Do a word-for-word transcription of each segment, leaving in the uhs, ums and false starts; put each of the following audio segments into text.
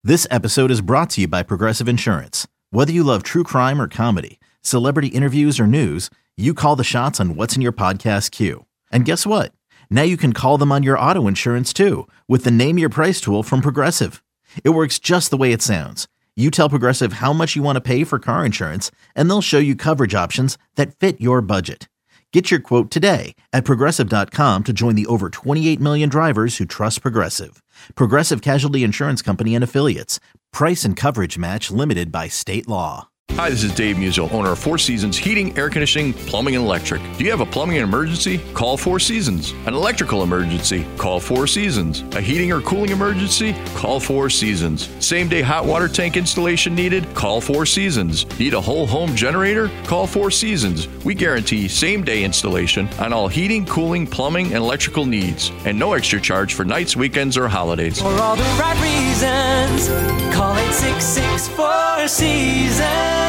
This episode is brought to you by Progressive Insurance. Whether you love true crime or comedy, celebrity interviews or news, you call the shots on what's in your podcast queue. And guess what? Now you can call them on your auto insurance too with the Name Your Price tool from Progressive. It works just the way it sounds. You tell Progressive how much you want to pay for car insurance, and they'll show you coverage options that fit your budget. Get your quote today at Progressive dot com to join the over twenty-eight million drivers who trust Progressive. Progressive Casualty Insurance Company and Affiliates. Price and coverage match limited by state law. Hi, this is Dave Musial, owner of Four Seasons Heating, Air Conditioning, Plumbing, and Electric. Do you have a plumbing emergency? Call Four Seasons. An electrical emergency? Call Four Seasons. A heating or cooling emergency? Call Four Seasons. Same-day hot water tank installation needed? Call Four Seasons. Need a whole home generator? Call Four Seasons. We guarantee same-day installation on all heating, cooling, plumbing, and electrical needs. And no extra charge for nights, weekends, or holidays. For all the right reasons, call eight six six, four seasons.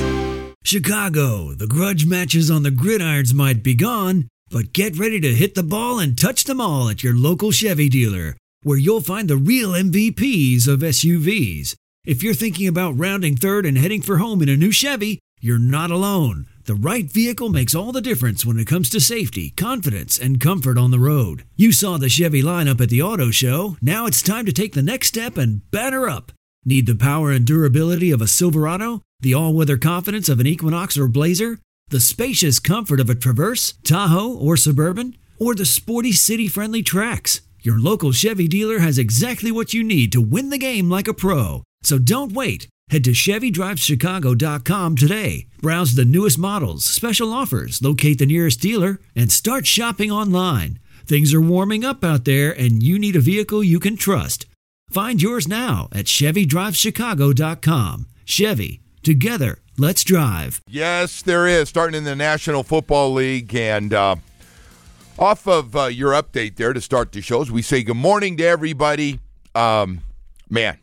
Chicago, the grudge matches on the gridirons might be gone, but get ready to hit the ball and touch them all at your local Chevy dealer, where you'll find the real M V Ps of S U Vs. If you're thinking about rounding third and heading for home in a new Chevy, you're not alone. The right vehicle makes all the difference when it comes to safety, confidence, and comfort on the road. You saw the Chevy lineup at the auto show. Now it's time to take the next step and batter up. Need the power and durability of a Silverado? The all-weather confidence of an Equinox or Blazer? The spacious comfort of a Traverse, Tahoe, or Suburban? Or the sporty city-friendly Trax? Your local Chevy dealer has exactly what you need to win the game like a pro. So don't wait. Head to Chevy Drives Chicago dot com today. Browse the newest models, special offers, locate the nearest dealer, and start shopping online. Things are warming up out there, and you need a vehicle you can trust. Find yours now at Chevy Drives Chicago dot com. Chevy. Together, let's drive. Yes, there is, starting in the National Football League. And uh, off of uh, your update there to start the shows, we say good morning to everybody. Um, man,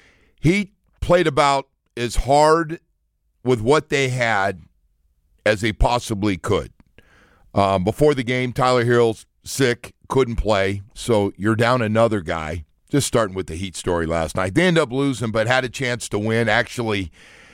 he played about as hard with what they had as they possibly could. Um, before the game, Tyler Herro's sick, couldn't play, so you're down another guy. Just starting with the Heat story last night. They ended up losing, but had a chance to win. Actually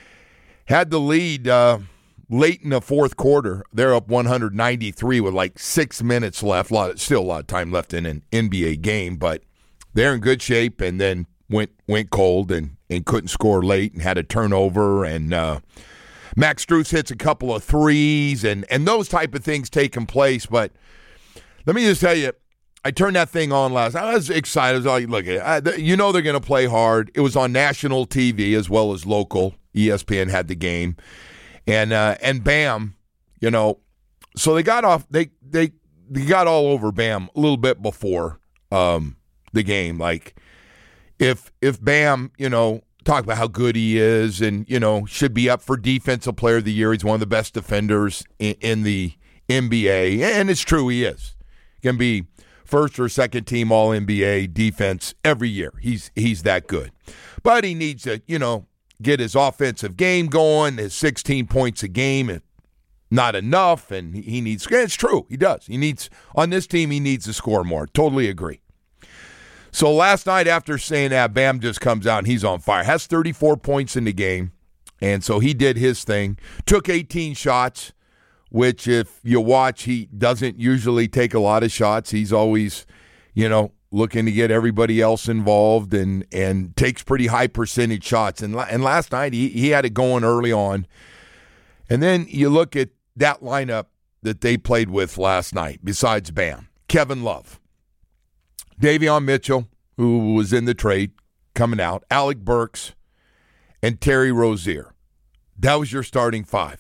had the lead uh, late in the fourth quarter. They're up one ninety-three with like six minutes left. A lot, still a lot of time left in an N B A game, but they're in good shape, and then went went cold and, and couldn't score late and had a turnover. And uh, Max Strus hits a couple of threes and, and those type of things taking place. But let me just tell you, I turned that thing on last night. I was excited. I was like, look, I, you know they're going to play hard. It was on national T V as well as local. E S P N had the game. And uh, and Bam, you know, so they got off, they they, they got all over Bam a little bit before um, the game. Like, if if Bam, you know, talk about how good he is and, you know, should be up for Defensive Player of the Year. He's one of the best defenders in, in the N B A. And it's true, he is. He can be first or second team all N B A defense every year. He's he's that good. But he needs to, you know, get his offensive game going. His sixteen points a game, not enough, and he needs – it's true, he does. He needs – on this team, he needs to score more. Totally agree. So last night after saying that, Bam just comes out and he's on fire. Has thirty-four points in the game, and so he did his thing. Took eighteen shots, which if you watch, he doesn't usually take a lot of shots. He's always, you know, looking to get everybody else involved and, and takes pretty high percentage shots. And and last night he, he had it going early on. And then you look at that lineup that they played with last night besides Bam. Kevin Love, Davion Mitchell, who was in the trade, coming out, Alec Burks, and Terry Rozier. That was your starting five.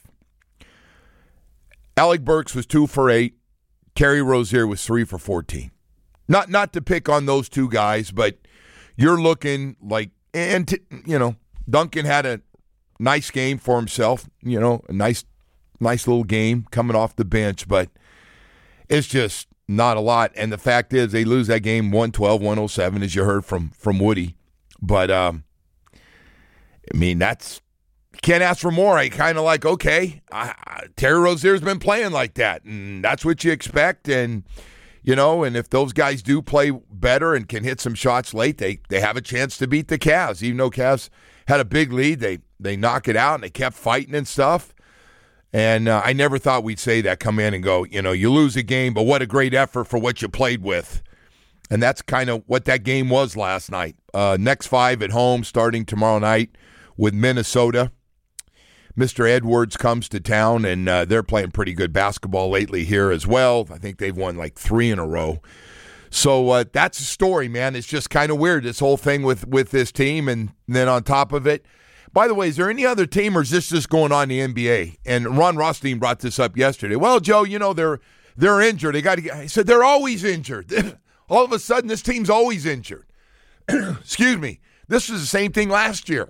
Alec Burks was two for eight. Terry Rozier was three for fourteen. Not not to pick on those two guys, but you're looking like, and t- you know, Duncan had a nice game for himself. You know, a nice, nice little game coming off the bench, but it's just not a lot. And the fact is, they lose that game one twelve one oh seven, as you heard from from Woody. But um, I mean, that's can't ask for more. I kind of like, okay, I, I, Terry Rozier's been playing like that, and that's what you expect. And You know, and if those guys do play better and can hit some shots late, they they have a chance to beat the Cavs. Even though Cavs had a big lead, they they knock it out and they kept fighting and stuff. And uh, I never thought we'd say that, come in and go, you know, you lose a game, but what a great effort for what you played with. And that's kind of what that game was last night. Uh, next five at home starting tomorrow night with Minnesota. Mister Edwards comes to town, and uh, they're playing pretty good basketball lately here as well. I think they've won like three in a row. So uh, that's the story, man. It's just kind of weird, this whole thing with, with this team. And then on top of it, by the way, is there any other team, or is this just going on in the N B A? And Ron Rothstein brought this up yesterday. Well, Joe, you know, they're they're injured. They got to get, I said, they're always injured. All of a sudden, this team's always injured. Excuse me. This was the same thing last year.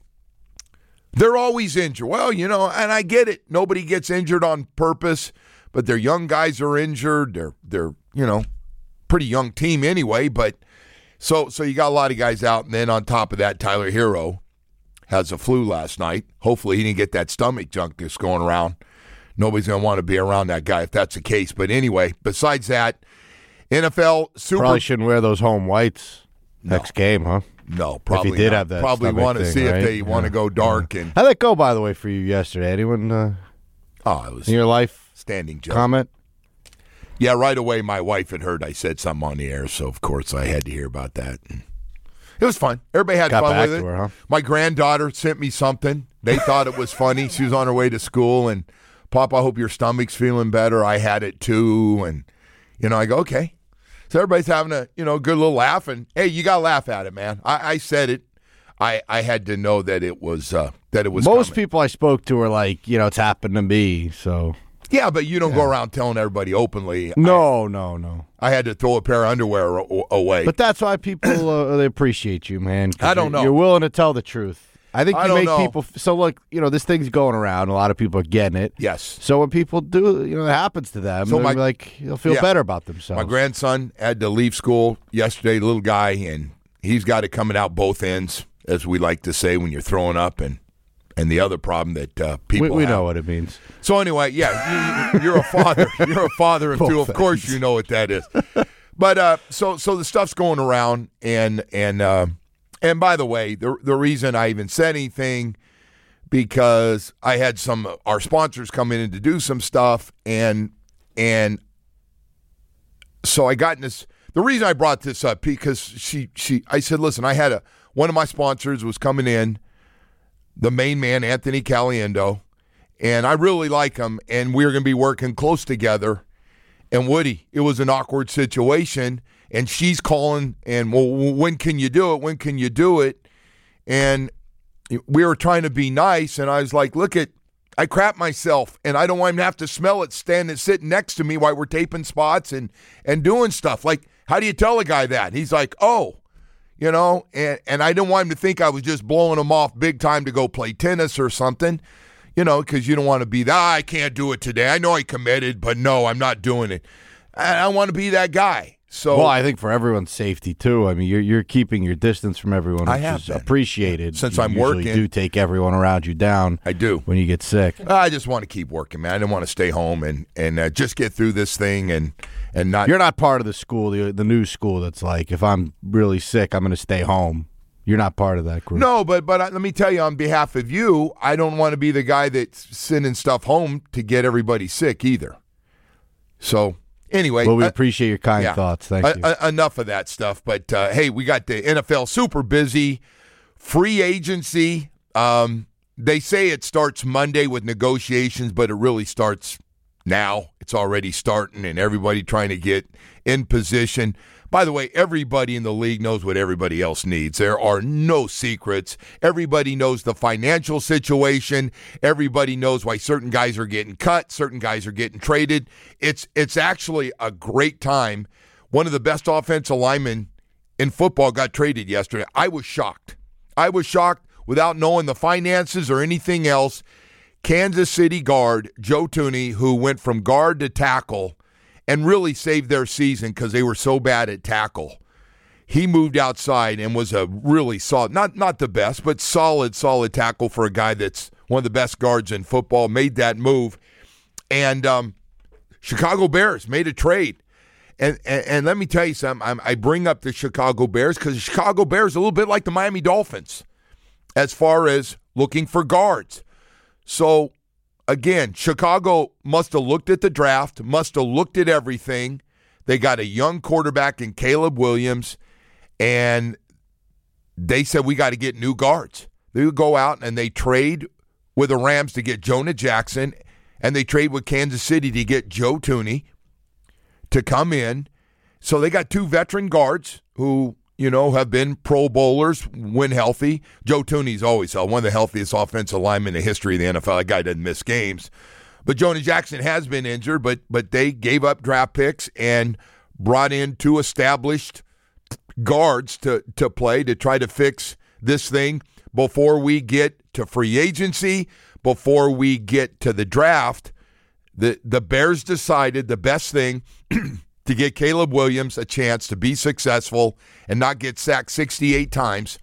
They're always injured. Well, you know, and I get it. Nobody gets injured on purpose, but their young guys are injured. They're, they're you know, pretty young team anyway. But so so you got a lot of guys out. And then on top of that, Tyler Hero has a flu last night. Hopefully he didn't get that stomach junk that's going around. Nobody's going to want to be around that guy if that's the case. But anyway, besides that, N F L Super... Probably shouldn't wear those home whites no. next game, huh? No, probably if he did not. have that probably want to thing, see right? if they want to yeah. go dark. Yeah. And how'd that go, by the way, for you yesterday? Anyone uh, oh, it was in your life standing joke. comment? Yeah, right away my wife had heard I said something on the air, so of course I had to hear about that. And it was fun. Everybody had Got fun back with it. to her, huh? My granddaughter sent me something. They thought it was funny. She was on her way to school, and Papa, I hope your stomach's feeling better. I had it too, and you know, I go, okay. So everybody's having a you know good little laugh, and hey, you got to laugh at it, man. I, I said it. I, I had to know that it was uh, that it was. Most coming. people I spoke to were like, you know, it's happened to me. So yeah, but you don't yeah. go around telling everybody openly. No, I, no, no. I had to throw a pair of underwear a- away. But that's why people uh, they appreciate you, man. I don't you're, know. You're willing to tell the truth. I think you I don't make know. people. So look, you know, this thing's going around. A lot of people are getting it. Yes. So when people do, you know, it happens to them. So So my- like they'll feel yeah. better about themselves. My grandson had to leave school yesterday, little guy, and he's got it coming out both ends, as we like to say when you're throwing up, and and the other problem that uh, people we, we have. know what it means. So anyway, yeah, you, you're a father. You're a father of two. Of course, you know what that is. But uh, so so the stuff's going around, and and uh, and by the way, the the reason I even said anything, because I had some our sponsors come in to do some stuff, and and so I got in this. The reason I brought this up because she she I said, listen, I had a one of my sponsors was coming in, the main man Anthony Caliendo, and I really like him, and we were going to be working close together. And Woody, it was an awkward situation, and she's calling, and well, when can you do it? When can you do it? And we were trying to be nice, and I was like, look at, I crap myself, and I don't want him to have to smell it standing, sitting next to me while we're taping spots and, and doing stuff. Like, how do you tell a guy that? And he's like, oh, you know, and, and I didn't want him to think I was just blowing him off big time to go play tennis or something. You know, because you don't want to be that, ah, I can't do it today. I know I committed, but no, I'm not doing it. I, I want to be that guy. So, well, I think for everyone's safety too. I mean, you're you're keeping your distance from everyone, which I have is been. appreciated. Since you I'm usually working. do take everyone around you down. I do. When you get sick. I just want to keep working, man. I didn't want to stay home and, and uh, just get through this thing and, and not. You're not part of the school, the the new school that's like, if I'm really sick, I'm going to stay home. You're not part of that group. No, but but uh, let me tell you, on behalf of you, I don't want to be the guy that's sending stuff home to get everybody sick either. So anyway, Well, we uh, appreciate your kind yeah. thoughts. Thank Uh, you. uh, enough of that stuff. But uh, hey, we got the N F L super busy, free agency. Um, they say it starts Monday with negotiations, but it really starts now. It's already starting, and everybody trying to get in position. By the way, everybody in the league knows what everybody else needs. There are no secrets. Everybody knows the financial situation. Everybody knows why certain guys are getting cut, certain guys are getting traded. It's it's actually a great time. One of the best offensive linemen in football got traded yesterday. I was shocked. I was shocked without knowing the finances or anything else. Kansas City guard Joe Thuney, who went from guard to tackle and really saved their season because they were so bad at tackle. He moved outside and was a really solid, not not the best, but solid, solid tackle for a guy that's one of the best guards in football, made that move. And um, Chicago Bears made a trade. And, and, and let me tell you something. I'm, I bring up the Chicago Bears because the Chicago Bears are a little bit like the Miami Dolphins as far as looking for guards. So, again, Chicago must have looked at the draft, must have looked at everything. They got a young quarterback in Caleb Williams, and they said, we got to get new guards. They would go out and they trade with the Rams to get Jonah Jackson, and they trade with Kansas City to get Joe Thuney to come in. So they got two veteran guards who, you know, have been Pro Bowlers when healthy. Joe Thuney's always one of the healthiest offensive linemen in the history of the N F L. That guy doesn't miss games. But Jonah Jackson has been injured, but but they gave up draft picks and brought in two established guards to, to play to try to fix this thing before we get to free agency, before we get to the draft. The the Bears decided the best thing to get Caleb Williams a chance to be successful and not get sacked sixty-eight times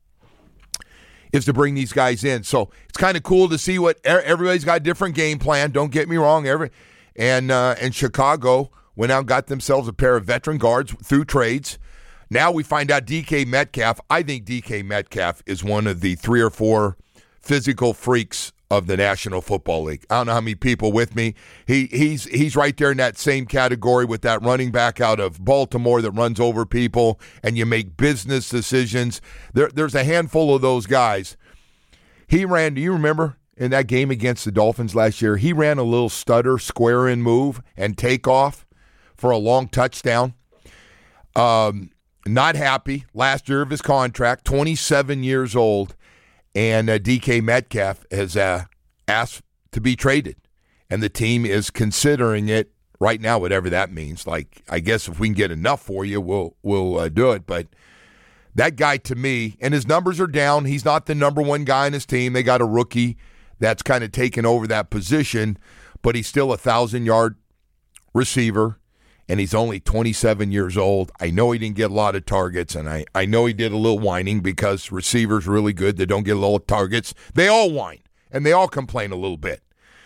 is to bring these guys in. So it's kind of cool to see what everybody's got a different game plan. Don't get me wrong. Every and uh, and Chicago went out and got themselves a pair of veteran guards through trades. Now we find out D K Metcalf. I think D K Metcalf is one of the three or four physical freaks of the National Football League. I don't know how many people with me. He he's he's right there in that same category with that running back out of Baltimore that runs over people and you make business decisions. There, there's a handful of those guys. He ran, do you remember in that game against the Dolphins last year, he ran a little stutter, square in move and takeoff for a long touchdown. Um, not happy. Last year of his contract, twenty-seven years old. And uh, D K Metcalf has uh, asked to be traded. And the team is considering it right now, whatever that means. Like, I guess if we can get enough for you, we'll we'll uh, do it. But that guy, to me, and his numbers are down. He's not the number one guy in his team. They got a rookie that's kind of taken over that position. But he's still a one thousand-yard receiver. And he's only twenty-seven years old. I know he didn't get a lot of targets, and I, I know he did a little whining because receivers really good. They don't get a lot of targets. They all whine, and they all complain a little bit.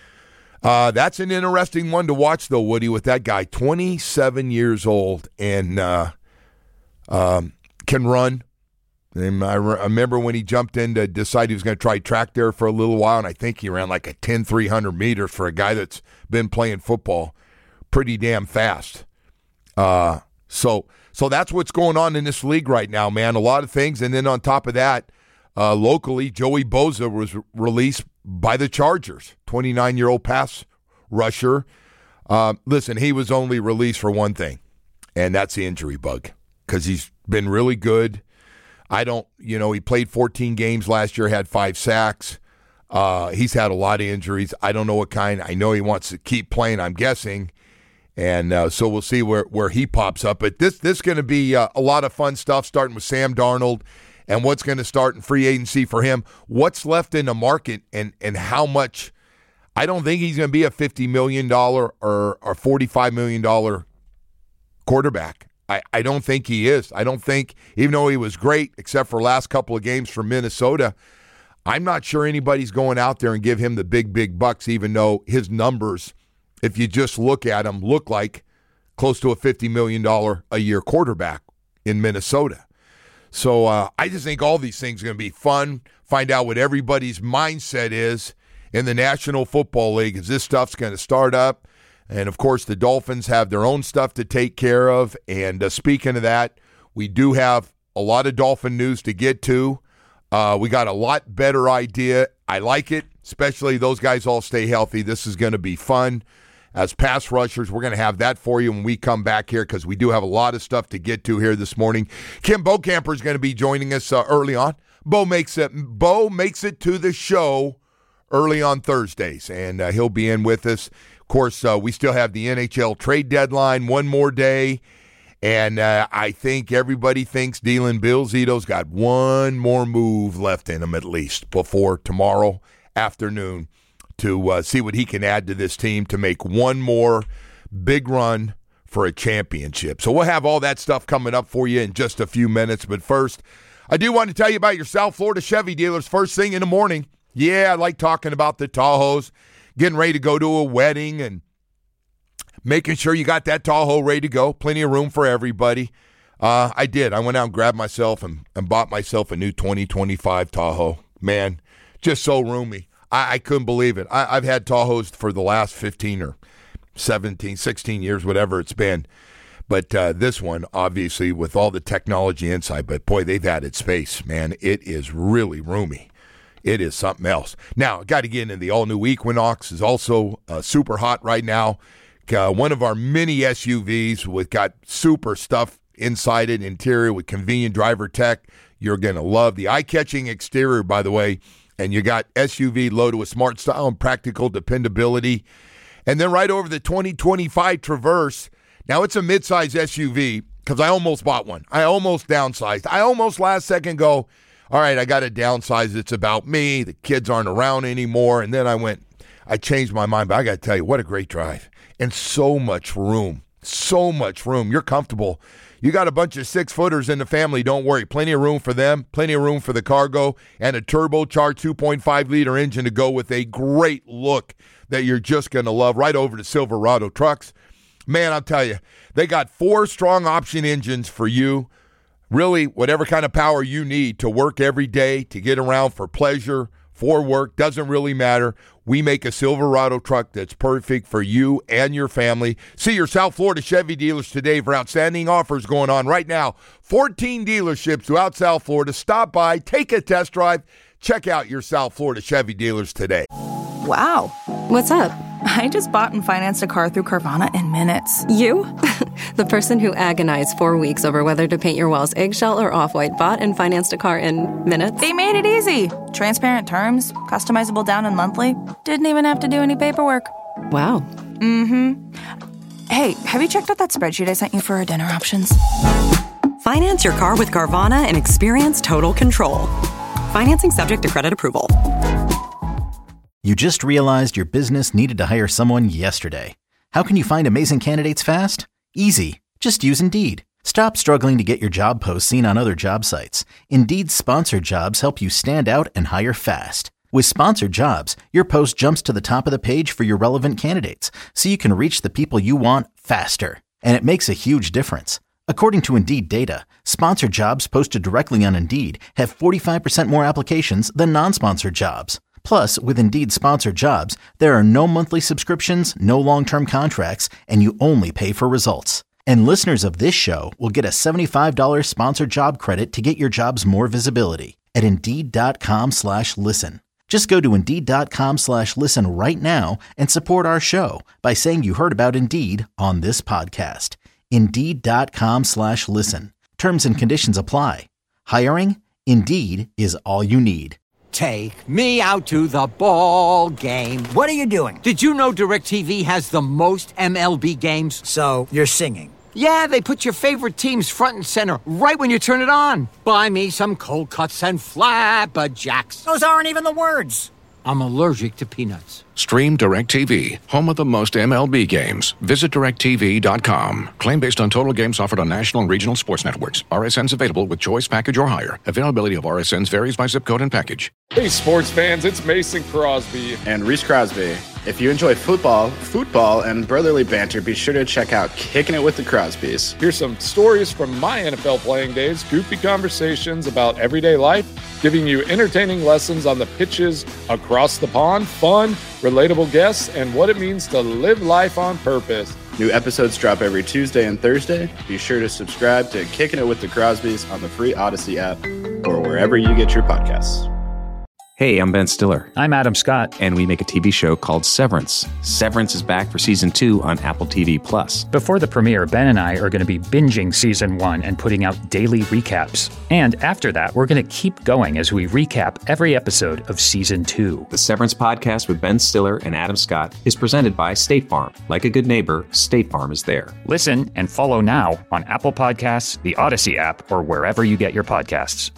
Uh, that's an interesting one to watch, though, Woody, with that guy, twenty-seven years old, and uh, um, can run. And I, re- I remember when he jumped in to decide he was going to try track there for a little while, and I think he ran like a ten, three hundred meters for a guy that's been playing football pretty damn fast. Uh, so so that's what's going on in this league right now, man. A lot of things. And then on top of that, uh, locally, Joey Bosa was re- released by the Chargers, twenty-nine-year-old pass rusher. Uh, listen, he was only released for one thing, and that's the injury bug because he's been really good. I don't, you know, he played fourteen games last year, had five sacks. Uh, he's had a lot of injuries. I don't know what kind. I know he wants to keep playing, I'm guessing. And uh, so we'll see where, where he pops up. But this this is going to be uh, a lot of fun stuff, starting with Sam Darnold and what's going to start in free agency for him. What's left in the market and, and how much. I don't think he's going to be a fifty million dollars or, or forty-five million dollars quarterback. I, I don't think he is. I don't think, even though he was great, except for last couple of games for Minnesota, I'm not sure anybody's going out there and give him the big, big bucks, even though his numbers, if you just look at him, look like close to a fifty million dollars a year quarterback in Minnesota. So uh, I just think all these things are going to be fun, find out what everybody's mindset is in the National Football League as this stuff's going to start up. And, of course, the Dolphins have their own stuff to take care of. And uh, speaking of that, we do have a lot of Dolphin news to get to. Uh, we got a lot better idea. I like it, especially those guys all stay healthy. This is going to be fun. As pass rushers, we're going to have that for you when we come back here because we do have a lot of stuff to get to here this morning. Kim Bokamper is going to be joining us uh, early on. Bo makes it Bo makes it to the show early on Thursdays, and uh, he'll be in with us. Of course, uh, we still have the N H L trade deadline, one more day, and uh, I think everybody thinks Dylan Bill Zito's got one more move left in him at least before tomorrow afternoon to uh, see what he can add to this team to make one more big run for a championship. So we'll have all that stuff coming up for you in just a few minutes. But first, I do want to tell you about your South Florida Chevy dealers first thing in the morning. Yeah, I like talking about the Tahoes, getting ready to go to a wedding and making sure you got that Tahoe ready to go. Plenty of room for everybody. Uh, I did. I went out and grabbed myself and, and bought myself a new twenty twenty-five Tahoe. Man, just so roomy. I, I couldn't believe it. I, I've had Tahoes for the last fifteen or seventeen, sixteen years, whatever it's been. But uh, this one, obviously, with all the technology inside, but boy, they've added space, man. It is really roomy. It is something else. Now, got to get into the all-new Equinox. Is also uh, super hot right now. Uh, one of our mini S U Vs with got super stuff inside it, interior with convenient driver tech. You're going to love the eye-catching exterior, by the way. And you got S U V loaded with smart style and practical dependability. And then right over the twenty twenty-five Traverse. Now, it's a midsize S U V because I almost bought one. I almost downsized. I almost last second go, all right, I got to downsize. It's about me. The kids aren't around anymore. And then I went, I changed my mind. But I got to tell you, what a great drive. And so much room. So much room. You're comfortable. You got a bunch of six-footers in the family. Don't worry. Plenty of room for them. Plenty of room for the cargo. And a turbocharged two point five liter engine to go with a great look that you're just going to love. Right over to Silverado Trucks. Man, I'll tell you, they got four strong option engines for you. Really, whatever kind of power you need to work every day, to get around for pleasure, for work, doesn't really matter. We make a Silverado truck that's perfect for you and your family. See your South Florida Chevy dealers today for outstanding offers going on right now. fourteen dealerships throughout South Florida. Stop by, take a test drive. Check out your South Florida Chevy dealers today. Wow. What's up? I just bought and financed a car through Carvana in minutes. You? The person who agonized four weeks over whether to paint your walls eggshell or off-white bought and financed a car in minutes? They made it easy. Transparent terms, customizable down and monthly. Didn't even have to do any paperwork. Wow. Mm-hmm. Hey, have you checked out that spreadsheet I sent you for our dinner options? Finance your car with Carvana and experience total control. Financing subject to credit approval. You just realized your business needed to hire someone yesterday. How can you find amazing candidates fast? Easy. Just use Indeed. Stop struggling to get your job posts seen on other job sites. Indeed's sponsored jobs help you stand out and hire fast. With sponsored jobs, your post jumps to the top of the page for your relevant candidates, so you can reach the people you want faster. And it makes a huge difference. According to Indeed data, sponsored jobs posted directly on Indeed have forty-five percent more applications than non-sponsored jobs. Plus, with Indeed sponsored jobs, there are no monthly subscriptions, no long-term contracts, and you only pay for results. And listeners of this show will get a seventy-five dollars sponsored job credit to get your jobs more visibility at Indeed.com slash listen. Just go to Indeed.com slash listen right now and support our show by saying you heard about Indeed on this podcast. Indeed.com slash listen. Terms and conditions apply. Hiring? Indeed is all you need. Take me out to the ball game. What are you doing? Did you know DirecTV has the most M L B games? So, you're singing? Yeah, they put your favorite teams front and center right when you turn it on. Buy me some cold cuts and flapjacks. Those aren't even the words. I'm allergic to peanuts. Stream DirecTV, home of the most M L B games. Visit direct T V dot com. Claim based on total games offered on national and regional sports networks. R S Ns available with choice package or higher. Availability of R S Ns varies by zip code and package. Hey, sports fans, it's Mason Crosby. And Reese Crosby. If you enjoy football, football, and brotherly banter, be sure to check out Kicking It with the Crosbys. Here's some stories from my N F L playing days, goofy conversations about everyday life, giving you entertaining lessons on the pitches across the pond, fun, relatable guests, and what it means to live life on purpose. New episodes drop every Tuesday and Thursday. Be sure to subscribe to Kicking It with the Crosbys on the free Odyssey app or wherever you get your podcasts. Hey, I'm Ben Stiller. I'm Adam Scott. And we make a T V show called Severance. Severance is back for season two on Apple T V Plus. Before the premiere, Ben and I are going to be binging season one and putting out daily recaps. And after that, we're going to keep going as we recap every episode of season two. The Severance podcast with Ben Stiller and Adam Scott is presented by State Farm. Like a good neighbor, State Farm is there. Listen and follow now on Apple Podcasts, the Odyssey app, or wherever you get your podcasts.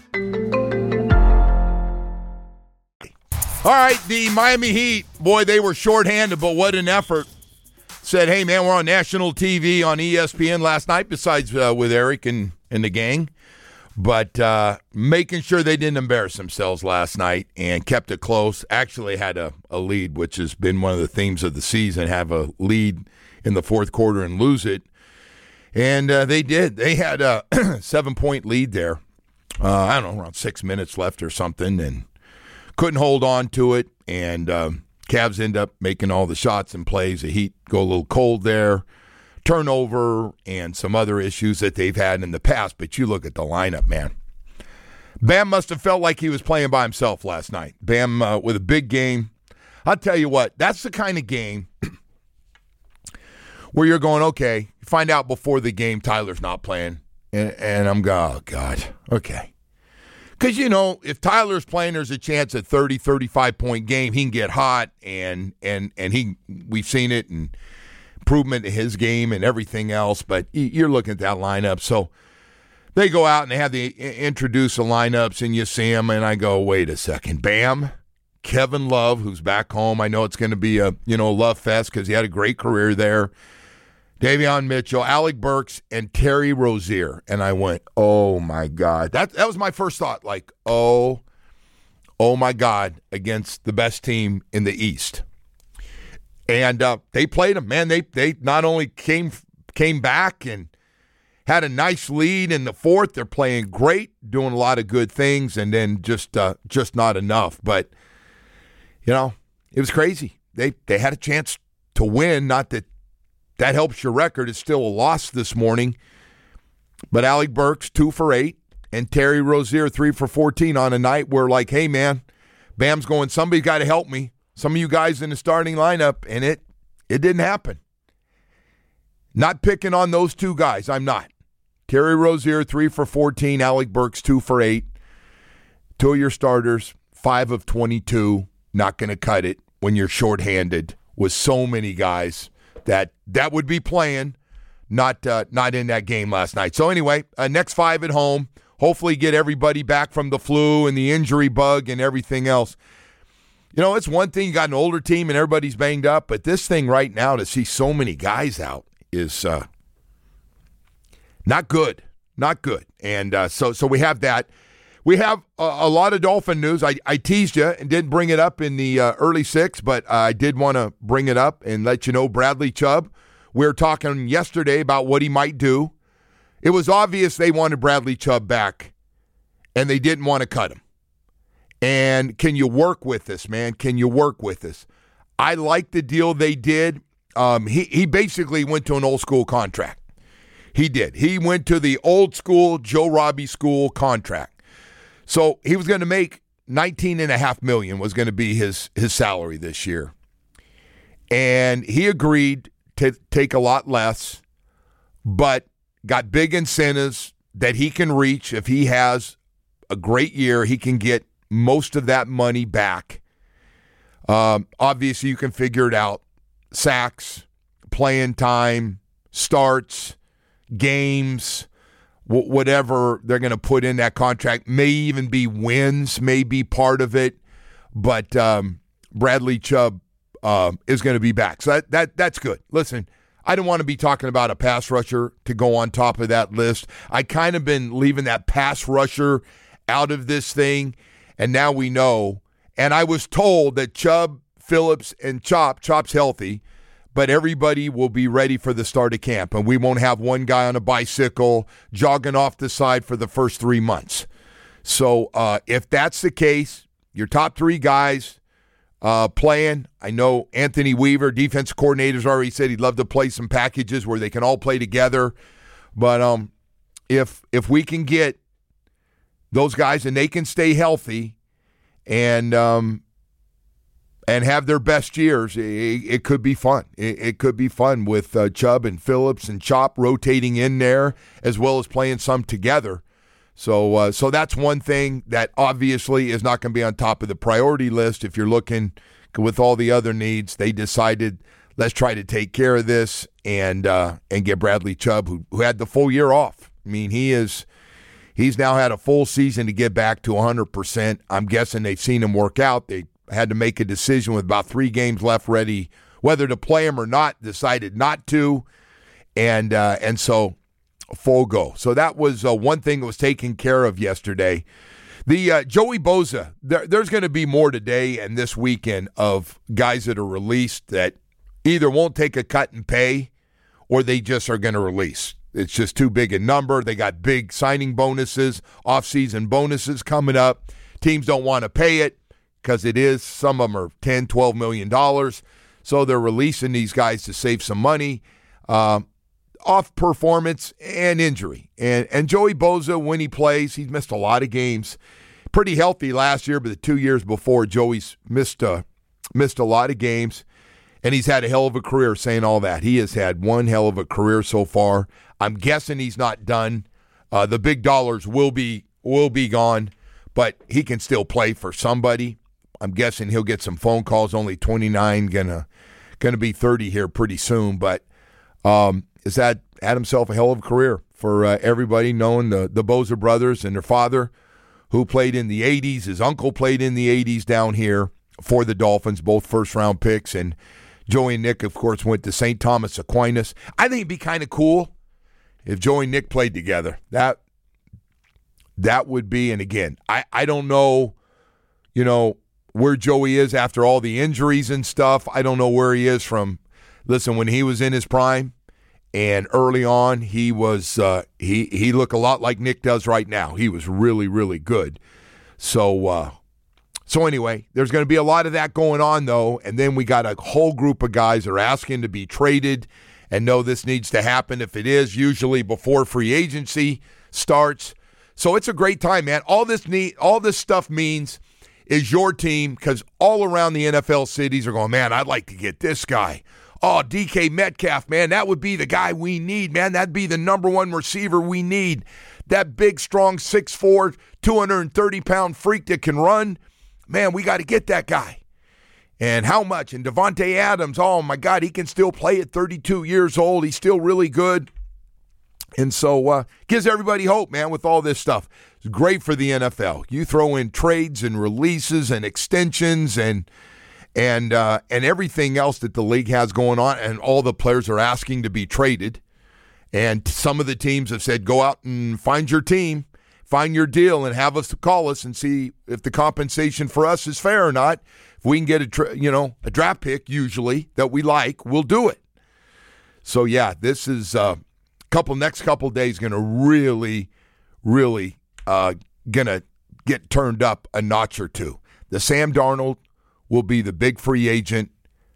All right, the Miami Heat, boy, they were shorthanded, but what an effort. Said, hey, man, we're on national T V on E S P N last night, besides uh, with Eric and, and the gang. But uh, making sure they didn't embarrass themselves last night and kept it close. Actually had a, a lead, which has been one of the themes of the season, have a lead in the fourth quarter and lose it. And uh, they did. They had a seven-point lead there. Uh, I don't know, around six minutes left or something, and couldn't hold on to it. And um, Cavs end up making all the shots and plays. The Heat go a little cold there. Turnover and some other issues that they've had in the past. But you look at the lineup, man. Bam must have felt like he was playing by himself last night. Bam uh, with a big game. I'll tell you what, that's the kind of game where you're going, okay, you find out before the game Tyler's not playing. And, and I'm going, oh, God, okay. Because, you know, if Tyler's playing, there's a chance at thirty, thirty-five point game, he can get hot, and and and he we've seen it, and improvement in his game and everything else. But you're looking at that lineup. So they go out and they have the introduce the lineups, and you see them, and I go, wait a second. Bam, Kevin Love, who's back home. I know it's going to be a, you know, love fest because he had a great career there. Davion Mitchell, Alec Burks, and Terry Rozier. And I went, oh, my God. That that was my first thought. Like, oh, oh, my God, against the best team in the East. And uh, they played them. Man, they they not only came came back and had a nice lead in the fourth. They're playing great, doing a lot of good things, and then just uh, just not enough. But, you know, it was crazy. They they had a chance to win, not that that helps your record. It's still a loss this morning. But Alec Burks, two for eight, and Terry Rozier, three for fourteen on a night where, like, hey, man, Bam's going, somebody's got to help me. Some of you guys in the starting lineup, and it it didn't happen. Not picking on those two guys. I'm not. Terry Rozier, three for fourteen. Alec Burks, two for eight. Two of your starters, five of twenty-two. Not going to cut it when you're shorthanded with so many guys that that would be playing, not uh, not in that game last night. So anyway, uh, next five at home. Hopefully get everybody back from the flu and the injury bug and everything else. You know, it's one thing, you got an older team and everybody's banged up, but this thing right now to see so many guys out is uh, not good. Not good. And uh, so so we have that. We have a, a lot of Dolphin news. I, I teased you and didn't bring it up in the uh, early six, but uh, I did want to bring it up and let you know Bradley Chubb. We were talking yesterday about what he might do. It was obvious they wanted Bradley Chubb back, and they didn't want to cut him. And can you work with this, man? Can you work with this? I like the deal they did. Um, he, he basically went to an old school contract. He did. He went to the old school Joe Robbie school contract. So he was going to make nineteen and a half million dollars was going to be his, his salary this year. And he agreed to take a lot less, but got big incentives that he can reach. If he has a great year, he can get most of that money back. Um, obviously, you can figure it out. Sacks, playing time, starts, games, w- whatever they're going to put in that contract. May even be wins, may be part of it. But um, Bradley Chubb uh, is going to be back. So that, that that's good. Listen, I don't want to be talking about a pass rusher to go on top of that list. I kind of been leaving that pass rusher out of this thing. And now we know, and I was told that Chubb, Phillips, and Chop, Chop's healthy, but everybody will be ready for the start of camp, and we won't have one guy on a bicycle jogging off the side for the first three months. So uh, if that's the case, your top three guys uh, playing, I know Anthony Weaver, defense coordinator's already said he'd love to play some packages where they can all play together, but um, if if we can get those guys, and they can stay healthy and um, and have their best years, it, it could be fun. It, it could be fun with uh, Chubb and Phillips and Chop rotating in there as well as playing some together. So, uh, so that's one thing that obviously is not going to be on top of the priority list. If you're looking with all the other needs, they decided let's try to take care of this and uh, and get Bradley Chubb, who, who had the full year off. I mean, he is. He's now had a full season to get back to one hundred percent. I'm guessing they've seen him work out. They had to make a decision with about three games left ready, whether to play him or not, decided not to. And uh, and so Fogo. So that was uh, one thing that was taken care of yesterday. The uh, Joey Bosa, there, there's going to be more today and this weekend of guys that are released that either won't take a cut and pay or they just are going to release. It's just too big a number. They got big signing bonuses, off-season bonuses coming up. Teams don't want to pay it because it is, some of them are ten, twelve million dollars. So they're releasing these guys to save some money uh, off performance and injury. And, and Joey Bosa, when he plays, he's missed a lot of games. Pretty healthy last year, but the two years before, Joey's missed uh, missed a lot of games. And he's had a hell of a career, saying all that. He has had one hell of a career so far. I'm guessing he's not done. Uh, the big dollars will be will be gone, but he can still play for somebody. I'm guessing he'll get some phone calls. Only twenty-nine, gonna gonna be thirty here pretty soon. But um, has had had himself a hell of a career for uh, everybody, knowing the the Bosa brothers and their father, who played in the eighties. His uncle played in the eighties down here for the Dolphins, both first-round picks. And Joey and Nick, of course, went to Saint Thomas Aquinas. I think it'd be kind of cool if Joey and Nick played together. That that would be, and again, I, I don't know, you know, where Joey is after all the injuries and stuff. I don't know where he is from, listen, when he was in his prime and early on, he was uh, he he looked a lot like Nick does right now. He was really, really good. So, uh, so anyway, there's going to be a lot of that going on, though, and then we got a whole group of guys that are asking to be traded and know this needs to happen. If it is, usually before free agency starts. So it's a great time, man. All this need, all this stuff means is your team, because all around the N F L cities are going, man, I'd like to get this guy. Oh, D K Metcalf, man, that would be the guy we need, man. That'd be the number one receiver we need. That big, strong, six foot four, two hundred thirty pound freak that can run. Man, we got to get that guy. And how much? And Devontae Adams, oh, my God, he can still play at thirty-two years old. He's still really good. And so uh, gives everybody hope, man, with all this stuff. It's great for the N F L. You throw in trades and releases and extensions and and uh, and everything else that the league has going on, and all the players are asking to be traded. And some of the teams have said, go out and find your team, find your deal, and have us call us and see if the compensation for us is fair or not. If we can get a tra- you know a draft pick, usually, that we like, we'll do it. So, yeah, this is uh, couple next couple days going to really, really uh, going to get turned up a notch or two. The Sam Darnold will be the big free agent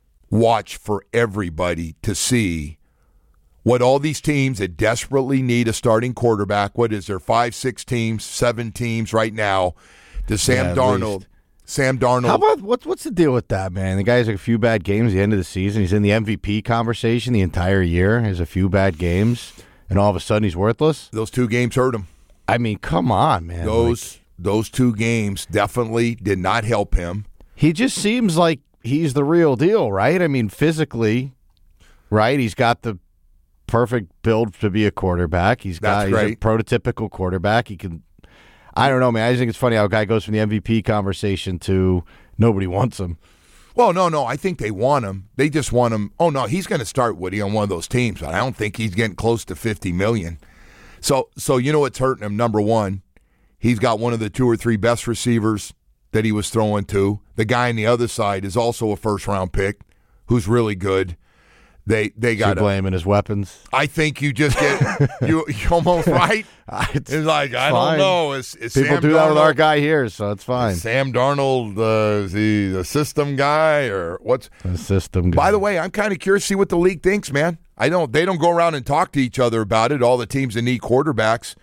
watch for everybody to see what all these teams that desperately need a starting quarterback, what is there, five, six teams, seven teams right now, to Sam Yeah, Darnold. least. Sam Darnold. How about what's what's the deal with that, man? The guy's like a few bad games at the end of the season. He's in the M V P conversation the entire year. He has a few bad games, and all of a sudden he's worthless. Those two games hurt him. I mean, come on, man. Those Like, those two games definitely did not help him. he just seems like he's the real deal, right? I mean, physically, right? He's got the perfect build to be a quarterback. He's got That's he's a prototypical quarterback. He can. I don't know, man. I just think it's funny how a guy goes from the M V P conversation to nobody wants him. Well, no, no. I think they want him. They just want him. Oh, no, he's going to start, Woody, on one of those teams, but I don't think he's getting close to fifty million dollars. So, so you know what's hurting him? Number one, he's got one of the two or three best receivers that he was throwing to. The guy on the other side is also a first-round pick who's really good. They they got to blame in his weapons. I think you just get you you almost right. It's, it's like I fine. don't know. Is, is People Sam do that with Darnold- our guy here, so it's fine. Is Sam Darnold, uh, is he the system guy or what's the system guy? By the way, I'm kind of curious to see what the league thinks, man. I don't. They don't go around and talk to each other about it. All the teams that need quarterbacks.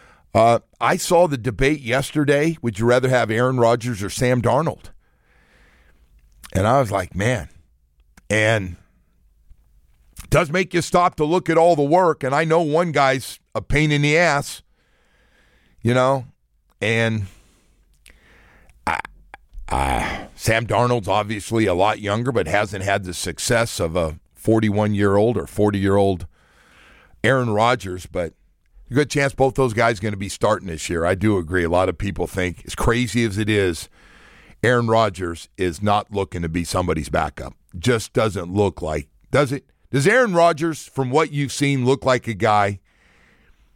Uh, I saw the debate yesterday. Would you rather have Aaron Rodgers or Sam Darnold? And I was like, man, and. Does make you stop to look at all the work, and I know one guy's a pain in the ass, you know, and I, I, Sam Darnold's obviously a lot younger, but hasn't had the success of a forty-one-year-old or forty-year-old Aaron Rodgers, but a good chance both those guys are going to be starting this year. I do agree. A lot of people think, as crazy as it is, Aaron Rodgers is not looking to be somebody's backup. Just doesn't look like, does it? Does Aaron Rodgers, from what you've seen, look like a guy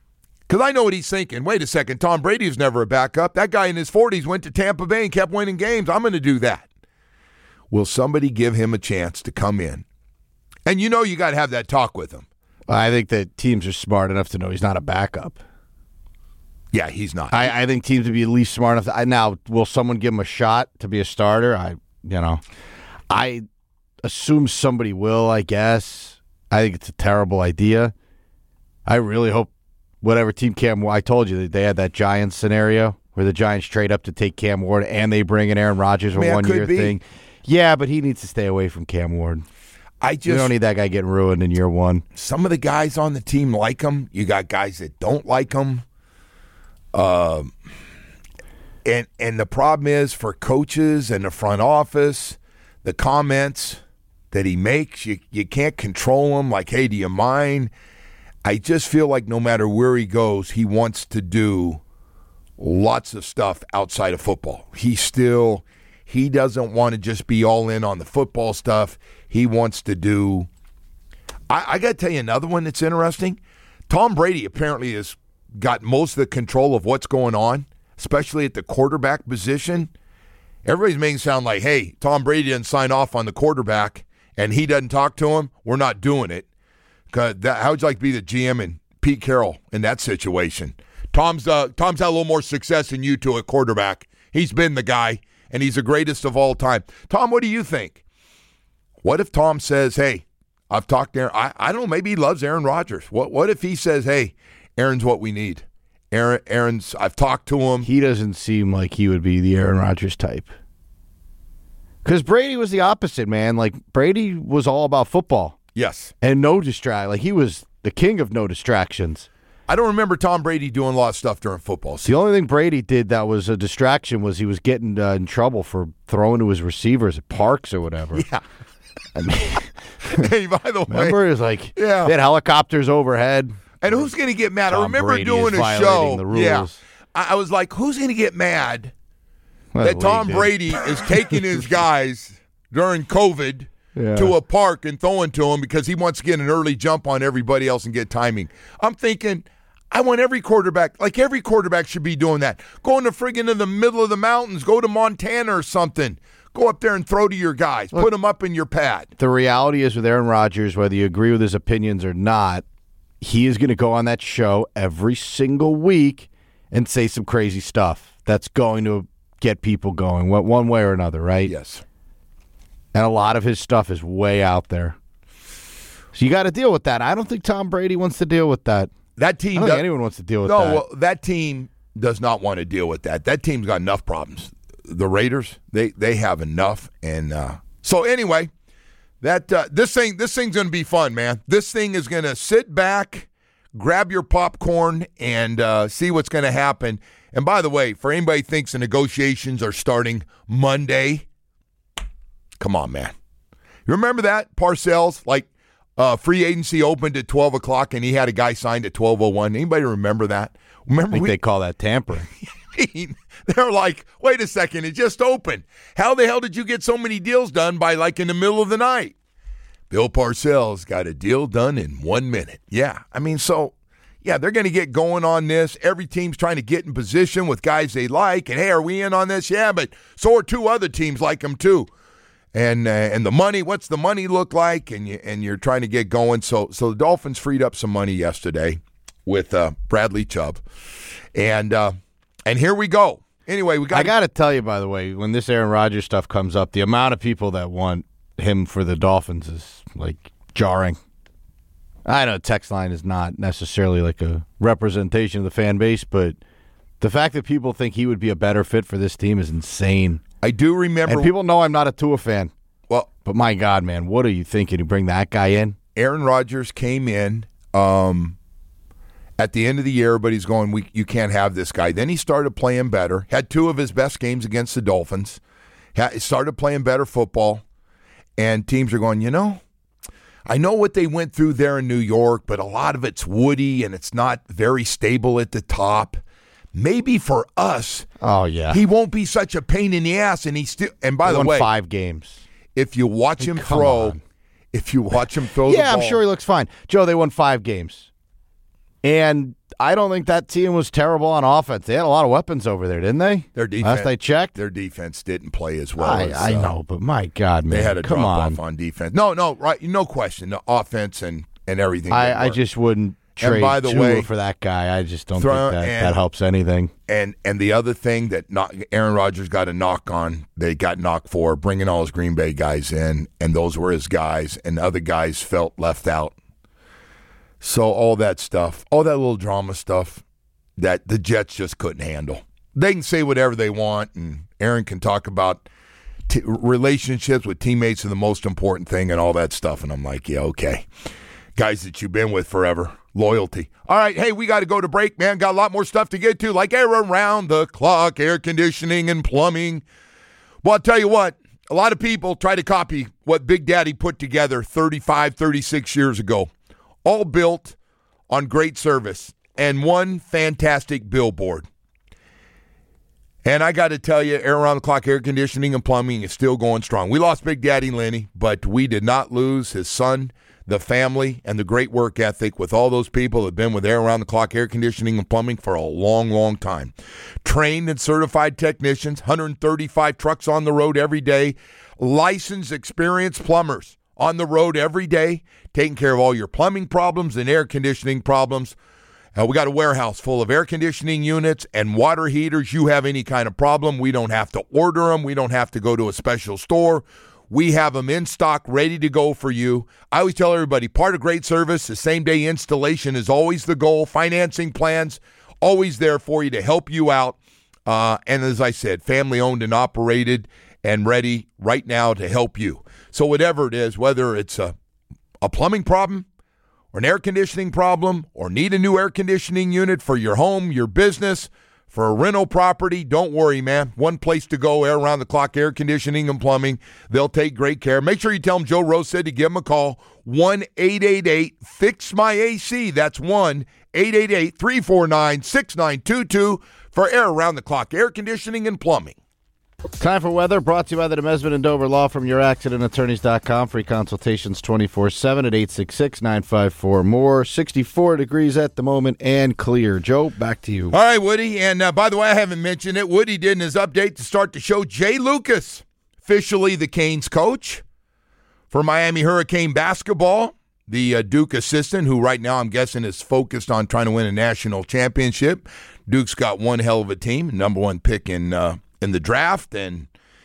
Because I know what he's thinking. Wait a second, Tom Brady was never a backup. That guy in his forties went to Tampa Bay and kept winning games. I'm going to do that. Will somebody give him a chance to come in? And you know you got to have that talk with him. I think that teams are smart enough to know he's not a backup. Yeah, he's not. I, I think teams would be at least smart enough. To, I, now, will someone give him a shot to be a starter? I, you know, I assume somebody will, I guess. I think it's a terrible idea. I really hope whatever team Cam, I told you that they had that Giants scenario where the Giants trade up to take Cam Ward and they bring in Aaron Rodgers, a Man, one-year could be. thing. Yeah, but he needs to stay away from Cam Ward. I just We don't need that guy getting ruined in year one. Some of the guys on the team like him. You got guys that don't like him. Um, and and the problem is for coaches and the front office, the comments that he makes, you you can't control them. Like, hey, do you mind? I just feel like no matter where he goes, he wants to do lots of stuff outside of football. He still, he doesn't want to just be all in on the football stuff. He wants to do, I, I got to tell you another one that's interesting. Tom Brady apparently has got most of the control of what's going on, especially at the quarterback position. Everybody's making it sound like, hey, Tom Brady didn't sign off on the quarterback and he doesn't talk to him. We're not doing it. Cause that, how would you like to be the G M and Pete Carroll in that situation? Tom's uh, Tom's had a little more success than you two at quarterback. He's been the guy, and he's the greatest of all time. Tom, what do you think? What if Tom says, hey, I've talked to Aaron. I, I don't know, maybe he loves Aaron Rodgers. What What if he says, hey, Aaron's what we need. Aaron, Aaron's, I've talked to him. He doesn't seem like he would be the Aaron Rodgers type. Because Brady was the opposite, man. Like, Brady was all about football. Yes. And no distract. Like, he was the king of no distractions. I don't remember Tom Brady doing a lot of stuff during football season. The only thing Brady did that was a distraction was he was getting uh, in trouble for throwing to his receivers at parks or whatever. Yeah. I mean, hey, by the way. remember, it was like, yeah. they had helicopters overhead. And who's going to get mad? Tom I remember Brady doing is a show. The rules. Yeah. I, I was like, who's going to get mad Well, that what Tom he did. Brady is taking his guys during COVID Yeah. to a park and throwing to them because he wants to get an early jump on everybody else and get timing? I'm thinking, I want every quarterback, like every quarterback should be doing that. Go in the friggin' in the middle of the mountains. Go to Montana or something. Go up there and throw to your guys. Look, Put them up in your pad. The reality is with Aaron Rodgers, whether you agree with his opinions or not, he is going to go on that show every single week and say some crazy stuff that's going to get people going one way or another, right? Yes. And a lot of his stuff is way out there. So you got to deal with that. I don't think Tom Brady wants to deal with that. That team I don't does, think anyone wants to deal with no, that. well, that team does not want to deal with that. That team's got enough problems. The Raiders, they they have enough. And uh, so anyway, that uh, this thing this thing's going to be fun, man. This thing is going to sit back, grab your popcorn, and uh, see what's going to happen. And by the way, for anybody who thinks the negotiations are starting Monday, come on, man. You remember that? Parcells, like uh, free agency opened at twelve o'clock, and he had a guy signed at twelve oh one. Anybody remember that? Remember I think we, they call that tampering. They're like, wait a second, it just opened. How the hell did you get so many deals done by like in the middle of the night? Bill Parcells got a deal done in one minute. Yeah, I mean, so, yeah, they're going to get going on this. Every team's trying to get in position with guys they like. And, hey, are we in on this? Yeah, but so are two other teams like them too. And uh, and the money, what's the money look like? And, you, and you're trying to get going. So, so the Dolphins freed up some money yesterday with uh, Bradley Chubb. And uh, and here we go. Anyway, we got. I got to tell you, by the way, when this Aaron Rodgers stuff comes up, the amount of people that want him for the Dolphins is like jarring. I know text line is not necessarily like a representation of the fan base, but the fact that people think he would be a better fit for this team is insane. I do remember. And people know I'm not a Tua fan. Well, but my God, man, what are you thinking? You bring that guy in? Aaron Rodgers came in. Um, At the end of the year, everybody's going, we, you can't have this guy. Then he started playing better, had two of his best games against the Dolphins, had, started playing better football, and teams are going, you know, I know what they went through there in New York, but a lot of it's woody and it's not very stable at the top. Maybe for us, oh yeah, he won't be such a pain in the ass. And he still, and by he the won way, five games. If you watch I mean, him come throw, on. if you watch him throw, the yeah, ball, I'm sure he looks fine. Joe, they won five games. And I don't think that team was terrible on offense. They had a lot of weapons over there, didn't they? Their defense, last I checked, their defense didn't play as well. I, as, I uh, know, but my God, man, they had a come drop on. off on defense. No, no, right, no question. The offense and and everything. I, I just wouldn't trade by the Tua way, for that guy. I just don't throw, think that, and, that helps anything. And and the other thing that not, Aaron Rodgers got a knock on, they got knocked for bringing all his Green Bay guys in, and those were his guys, and other guys felt left out. So all that stuff, all that little drama stuff that the Jets just couldn't handle. They can say whatever they want, and Aaron can talk about t- relationships with teammates are the most important thing and all that stuff. And I'm like, yeah, okay. Guys that you've been with forever. Loyalty. All right, hey, we got to go to break, man. Got a lot more stuff to get to, like air around the clock, air conditioning and plumbing. Well, I'll tell you what, a lot of people try to copy what Big Daddy put together thirty-five, thirty-six years ago, all built on great service and one fantastic billboard. And I got to tell you, air around the clock, air conditioning and plumbing is still going strong. We lost Big Daddy Lenny, but we did not lose his son, the family, and the great work ethic with all those people that have been with air around the clock, air conditioning and plumbing for a long, long time. Trained and certified technicians, one hundred thirty-five trucks on the road every day, licensed, experienced plumbers on the road every day, taking care of all your plumbing problems and air conditioning problems. Uh, we got a warehouse full of air conditioning units and water heaters. You have any kind of problem, we don't have to order them. We don't have to go to a special store. We have them in stock, ready to go for you. I always tell everybody, part of great service, the same-day installation is always the goal. Financing plans, always there for you to help you out. Uh, and as I said, family-owned and operated and ready right now to help you. So whatever it is, whether it's a, a plumbing problem, or an air conditioning problem, or need a new air conditioning unit for your home, your business, for a rental property, don't worry, man. One place to go, air around the clock, air conditioning and plumbing. They'll take great care. Make sure you tell them Joe Rose said to give them a call, one eight eight eight, fix my A C. That's one eight eight eight, three four nine, six nine two two for air around the clock, air conditioning and plumbing. Time for weather, brought to you by the Demesman and Dover Law from your accident attorneys dot com. Free consultations twenty-four seven at eight six six, nine five four, more. sixty-four degrees at the moment and clear. Joe, back to you. All right, Woody. And uh, by the way, I haven't mentioned it. Woody did in his update to start the show. Jay Lucas, officially the Canes coach for Miami Hurricane basketball. The uh, Duke assistant, who right now I'm guessing is focused on trying to win a national championship. Duke's got one hell of a team, number one pick in uh, in the draft, and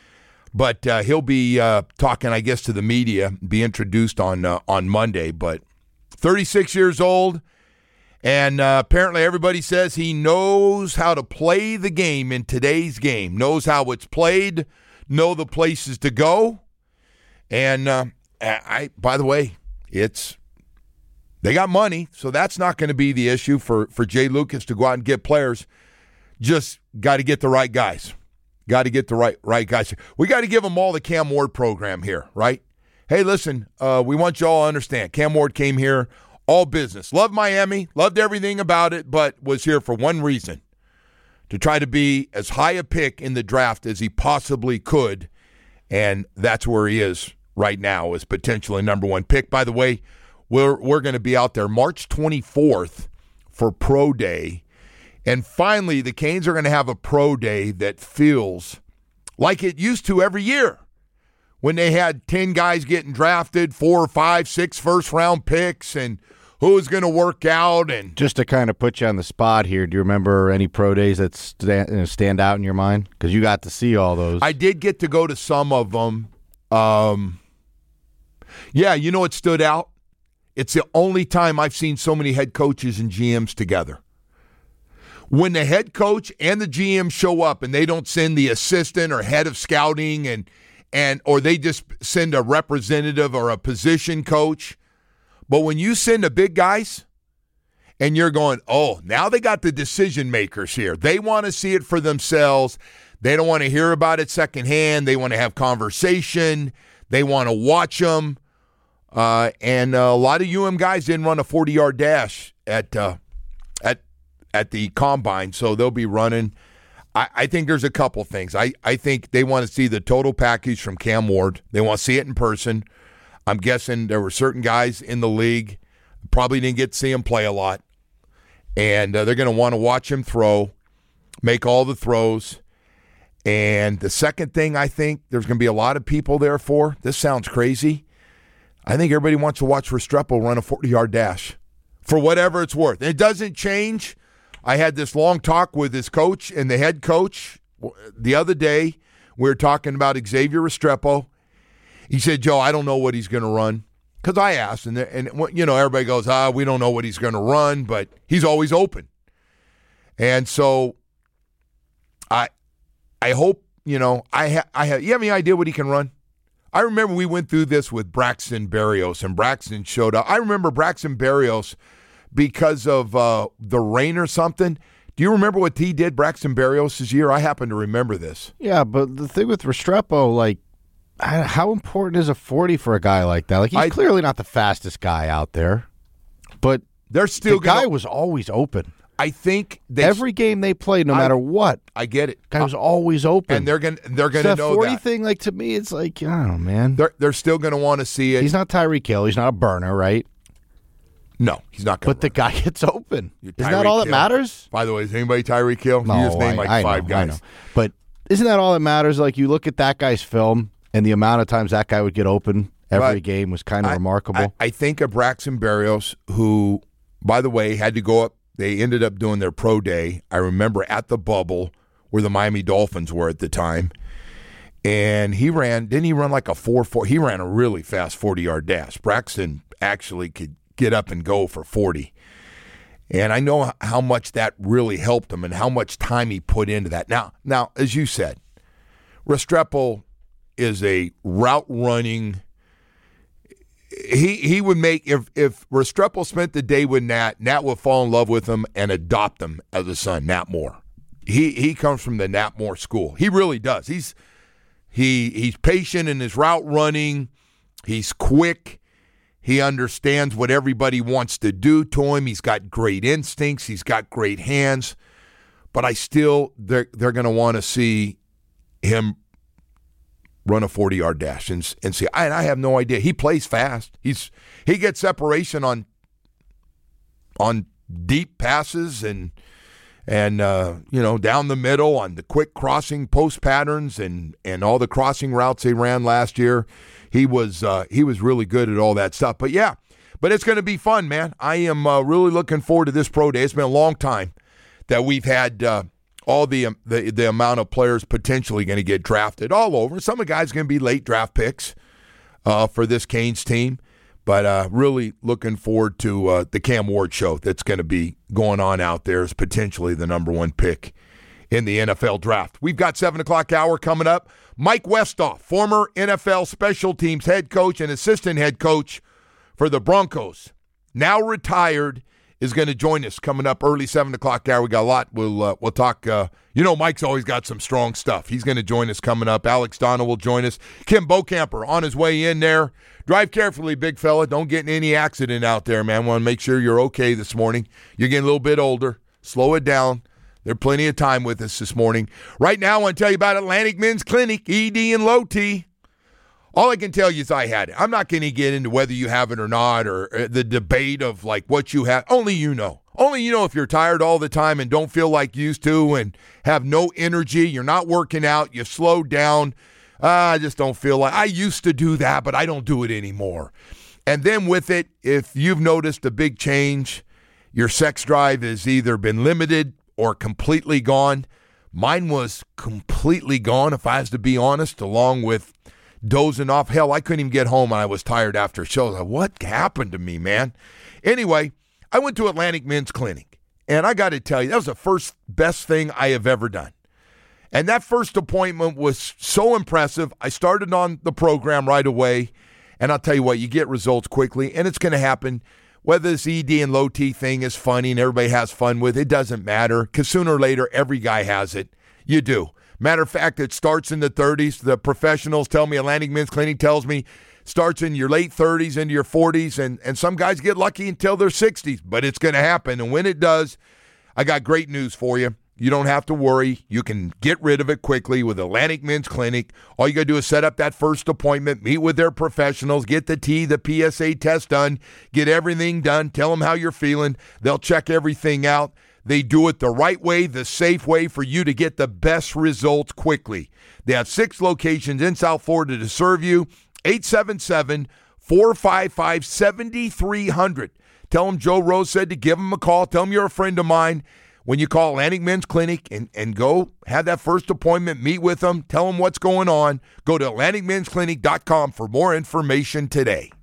but uh, he'll be uh, talking, I guess, to the media, be introduced on uh, on Monday. But thirty-six years old, and uh, apparently everybody says he knows how to play the game in today's game, knows how it's played, know the places to go. And uh, I, by the way, it's they got money, so that's not going to be the issue for, for Jay Lucas to go out and get players. Just got to get the right guys. Got to get the right right guys. We got to give them all the Cam Ward program here, right? Hey, listen, uh, we want you all to understand. Cam Ward came here, all business. Loved Miami, loved everything about it, but was here for one reason, to try to be as high a pick in the draft as he possibly could, and that's where he is right now, is potentially number one pick. By the way, we're we're going to be out there March twenty-fourth for Pro Day. And finally, the Canes are going to have a pro day that feels like it used to every year when they had ten guys getting drafted, four, five, six first-round picks, and who was going to work out. And just to kind of put you on the spot here, do you remember any pro days that stand, stand out in your mind? Because you got to see all those. I did get to go to some of them. Um, yeah, you know what stood out? It's the only time I've seen so many head coaches and G Ms together. When the head coach and the G M show up and they don't send the assistant or head of scouting and and or they just send a representative or a position coach, but when you send the big guys and you're going, oh, now they got the decision makers here. They want to see it for themselves. They don't want to hear about it secondhand. They want to have conversation. They want to watch them. Uh, and a lot of U M guys didn't run a forty-yard dash at uh, at at the combine, so they'll be running. I, I think there's a couple things. I, I think they want to see the total package from Cam Ward. They want to see it in person. I'm guessing there were certain guys in the league probably didn't get to see him play a lot. And uh, they're going to want to watch him throw, make all the throws. And the second thing I think there's going to be a lot of people there for, this sounds crazy, I think everybody wants to watch Restrepo run a forty-yard dash for whatever it's worth. And it doesn't change. I had this long talk with his coach and the head coach the other day. We were talking about Xavier Restrepo. He said, Joe, I don't know what he's going to run. Because I asked, and, and you know, everybody goes, ah, we don't know what he's going to run, but he's always open. And so I I hope, you know, I ha- I have, you have any idea what he can run? I remember we went through this with Braxton Berrios, and Braxton showed up. I remember Braxton Berrios because of uh, the rain or something. Do you remember what he did, Braxton Berrios' year? I happen to remember this. Yeah, but the thing with Restrepo, like, how important is a forty for a guy like that? Like, he's I, clearly not the fastest guy out there, but they're still the gonna, guy was always open. I think they, every game they played, no I, matter what, I get it. Guy was always open, and they're gonna they're gonna so know forty that. thing. Like, to me, it's like, I don't know, man. They're they're still gonna want to see it. He's not Tyreek Hill. He's not a burner, right? No, he's not going to. But the guy gets open. Isn't that all that Hill. matters? By the way, is anybody Tyreek Hill? No, you just named I, like I five know, guys. I know. But isn't that all that matters? Like, you look at that guy's film, and the amount of times that guy would get open every but game was kind of I, remarkable. I, I think of Braxton Berrios, who, by the way, had to go up. They ended up doing their pro day. I remember at the bubble where the Miami Dolphins were at the time. And he ran, didn't he run like a four four? He ran a really fast forty-yard dash. Braxton actually could get up and go for forty. And I know how much that really helped him and how much time he put into that. Now, now as you said, Restrepo is a route running. He he would make, if, if Restrepo spent the day with Nat, Nat would fall in love with him and adopt him as a son, Nat Moore. He he comes from the Nat Moore school. He really does. He's he he's patient in his route running. He's quick. He understands what everybody wants to do to him. He's got great instincts. He's got great hands. But I still, they're, they're going to want to see him run a forty-yard dash and, and see. I, and I have no idea. He plays fast. He's He gets separation on on deep passes and, and uh, you know, down the middle on the quick crossing post patterns and, and all the crossing routes they ran last year. He was uh, he was really good at all that stuff. But, yeah, but it's going to be fun, man. I am uh, really looking forward to this pro day. It's been a long time that we've had uh, all the, um, the the amount of players potentially going to get drafted all over. Some of the guys going to be late draft picks uh, for this Canes team. But uh, really looking forward to uh, the Cam Ward show that's going to be going on out there as potentially the number one pick in the N F L draft. We've got seven o'clock hour coming up. Mike Westhoff, former N F L special teams head coach and assistant head coach for the Broncos, now retired, is going to join us coming up early seven o'clock hour. We got a lot. We'll uh, we'll talk. Uh, you know, Mike's always got some strong stuff. He's going to join us coming up. Alex Donna will join us. Kim Bocamper on his way in there. Drive carefully, big fella. Don't get in any accident out there, man. Want to make sure you're okay this morning. You're getting a little bit older. Slow it down. There's plenty of time with us this morning. Right now, I want to tell you about Atlantic Men's Clinic, E D and Low T. All I can tell you is I had it. I'm not going to get into whether you have it or not or the debate of like what you have. Only you know. Only you know if you're tired all the time and don't feel like you used to and have no energy. You're not working out. You've slowed down. Uh, I just don't feel like I used to do that, but I don't do it anymore. And then with it, if you've noticed a big change, your sex drive has either been limited or completely gone. Mine was completely gone, if I was to be honest, along with dozing off. Hell, I couldn't even get home and I was tired after shows. Like, what happened to me, man? Anyway, I went to Atlantic Men's Clinic, and I got to tell you, that was the first best thing I have ever done. And that first appointment was so impressive. I started on the program right away, and I'll tell you what, you get results quickly, and it's going to happen. Whether this E D and low T thing is funny and everybody has fun with it, it doesn't matter, because sooner or later, every guy has it. You do. Matter of fact, it starts in the thirties. The professionals tell me, Atlantic Men's Clinic tells me, starts in your late thirties into your forties, and, and some guys get lucky until their sixties, but it's going to happen. And when it does, I got great news for you. You don't have to worry. You can get rid of it quickly with Atlantic Men's Clinic. All you got to do is set up that first appointment, meet with their professionals, get the T, the P S A test done, get everything done, tell them how you're feeling. They'll check everything out. They do it the right way, the safe way for you to get the best results quickly. They have six locations in South Florida to serve you. eight seven seven, four five five, seven three zero zero. Tell them Joe Rose said to give them a call. Tell them you're a friend of mine. When you call Atlantic Men's Clinic and, and go have that first appointment, meet with them, tell them what's going on. Go to atlantic men's clinic dot com for more information today.